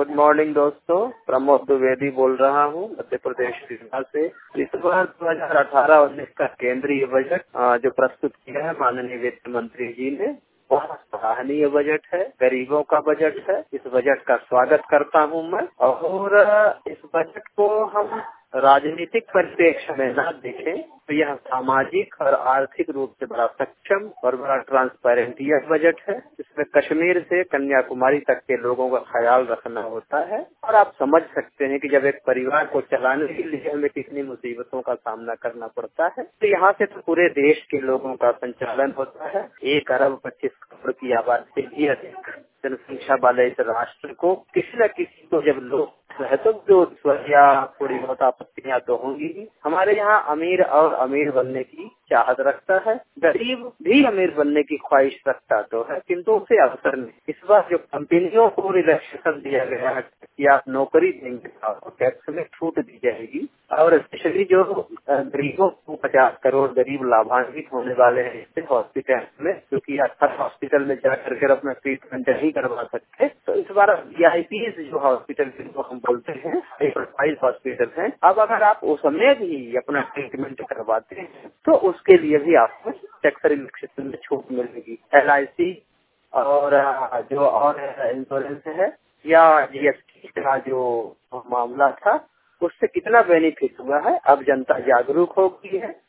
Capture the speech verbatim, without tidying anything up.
Good morning दोस्तों, प्रमोद द्विवेदी बोल रहा हूँ मध्य प्रदेश रीवा से। इस बार दो हजार अठारह उन्नीस का केंद्रीय बजट जो प्रस्तुत किया है माननीय वित्त मंत्री जी ने, बहुत सराहनीय बजट है, गरीबों का बजट है। इस बजट का स्वागत करता हूँ मैं। और इस बजट को हम राजनीतिक परिप्रेक्ष्य में न देखें तो यह सामाजिक और आर्थिक रूप से बड़ा सक्षम और बड़ा ट्रांसपेरेंट यह बजट है। इसमें कश्मीर से कन्याकुमारी तक के लोगों का ख्याल रखना होता है। और आप समझ सकते हैं कि जब एक परिवार को चलाने के लिए हमें कितनी मुसीबतों का सामना करना पड़ता है, तो यहाँ से तो पूरे देश के लोगों का संचालन होता है। एक अरब पच्चीस करोड़ की आबादी से भी अधिक जनसंख्या वाले इस राष्ट्र को किसी न किसी को जब लोग है तो जो या थोड़ी बहुत आपत्तियां तो होंगी ही। हमारे यहाँ अमीर और अमीर बनने की चाहत रखता है, गरीब भी अमीर बनने की ख्वाहिश रखता तो है, किंतु उसे अवसर नहीं। इस बार जो कंपनियों को रिलैक्सेशन दिया गया है कि आप नौकरी देंगे तो आपको टैक्स में छूट दी जाएगी, और स्पेशली जो गरीबों को पचास करोड़ गरीब लाभान्वित होने वाले हैं इससे हॉस्पिटल में, क्योंकि हर हॉस्पिटल में जाकर कर अपना ट्रीटमेंट नहीं करवा सकते। तो इस बार वी आई पी जो हॉस्पिटल जिनको हम बोलते हैं, प्राइवेट हॉस्पिटल हैं, अब अगर आप उसमें भी अपना ट्रीटमेंट करवाते हैं तो उसके लिए भी आपको टैक्स रिलैक्सेशन में छूट मिलेगी। एल आई सी और जो और इंश्योरेंस है या जी एस टी का जो मामला था उससे कितना बेनिफिट हुआ है। अब जनता जागरूक हो गई है,